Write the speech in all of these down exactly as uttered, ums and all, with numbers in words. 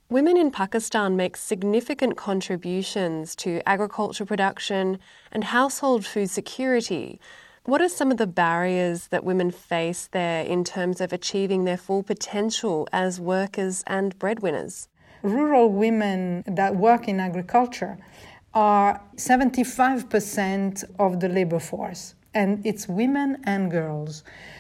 Women in Pakistan make significant contributions to agriculture production and household food security. What are some of the barriers that women face there in terms of achieving their full potential as workers and breadwinners? Rural women that work in agriculture are seventy-five percent of the labor force, and it's women and girls.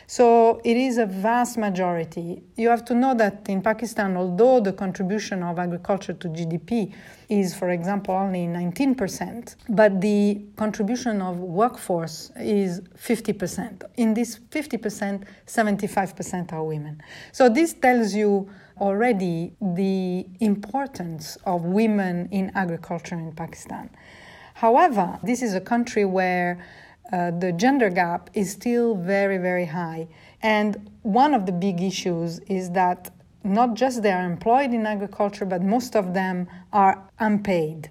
So it is a vast majority. You have to know that in Pakistan, although the contribution of agriculture to G D P is, for example, only nineteen percent, but the contribution of workforce is fifty percent. In this fifty percent, seventy-five percent are women. So this tells you already the importance of women in agriculture in Pakistan. However, this is a country where Uh, the gender gap is still very, very high. And one of the big issues is that not just they are employed in agriculture, but most of them are unpaid.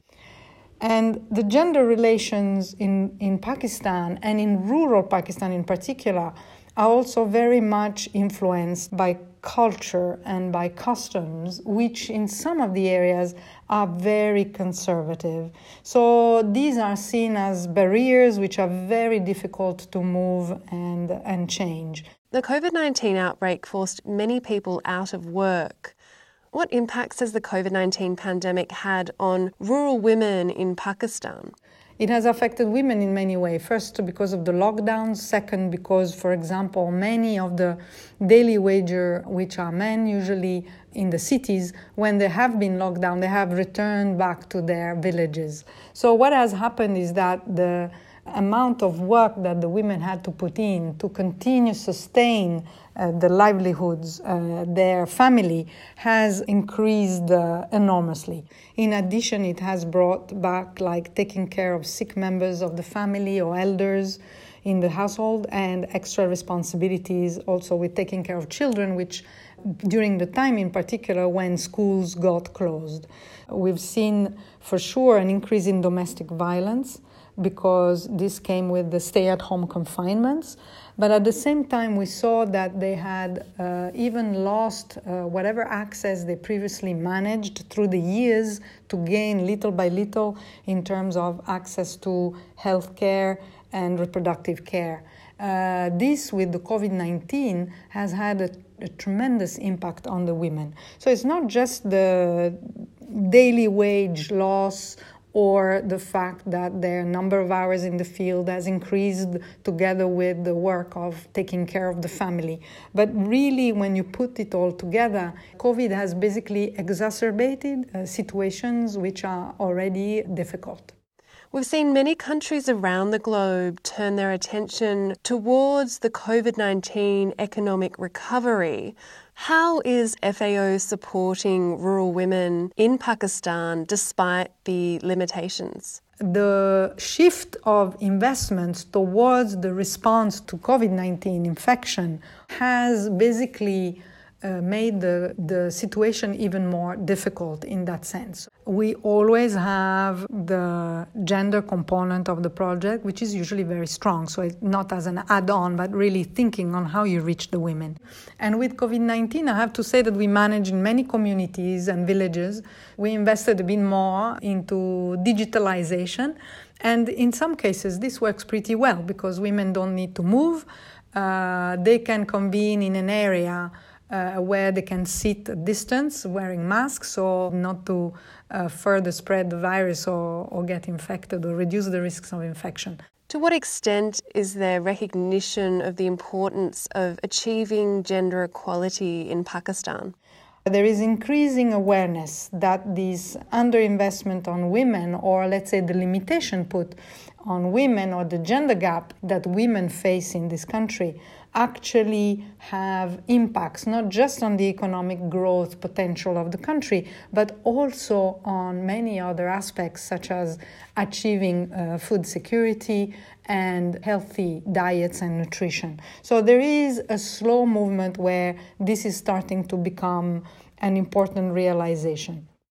And the gender relations in, in Pakistan and in rural Pakistan in particular are also very much influenced by culture and by customs, which in some of the areas are very conservative. So these are seen as barriers which are very difficult to move and, and change. The COVID nineteen outbreak forced many people out of work. What impacts has the COVID nineteen pandemic had on rural women in Pakistan? It has affected women in many ways. First, because of the lockdowns. Second, because, for example, many of the daily wager, which are men usually in the cities, when they have been locked down, they have returned back to their villages. So what has happened is that the amount of work that the women had to put in to continue sustain uh, the livelihoods, uh, their family, has increased uh, enormously. In addition, it has brought back like taking care of sick members of the family or elders in the household, and extra responsibilities also with taking care of children, which during the time in particular when schools got closed. We've seen for sure an increase in domestic violence, because this came with the stay-at-home confinements. But at the same time, we saw that they had uh, even lost uh, whatever access they previously managed through the years to gain little by little in terms of access to health care and reproductive care. Uh, this, with the COVID nineteen, has had a, a tremendous impact on the women. So it's not just the daily wage loss or the fact that their number of hours in the field has increased together with the work of taking care of the family. But really, when you put it all together, COVID has basically exacerbated uh, situations which are already difficult. We've seen many countries around the globe turn their attention towards the COVID nineteen economic recovery. How is F A O supporting rural women in Pakistan despite the limitations? The shift of investments towards the response to COVID nineteen infection has basically uh, made the, the situation even more difficult in that sense. We always have the gender component of the project, which is usually very strong. So it's not as an add-on, but really thinking on how you reach the women. And with COVID nineteen, I have to say that we manage in many communities and villages. We invested a bit more into digitalization. And in some cases, this works pretty well because women don't need to move. Uh, they can convene in an area Uh, where they can sit at distance wearing masks, so not to uh, further spread the virus or, or get infected or reduce the risks of infection. To what extent is there recognition of the importance of achieving gender equality in Pakistan? There is increasing awareness that this underinvestment on women, or let's say the limitation put on women, or the gender gap that women face in this country, actually have impacts not just on the economic growth potential of the country, but also on many other aspects, such as achieving uh, food security and healthy diets and nutrition. So there is a slow movement where this is starting to become an important realization.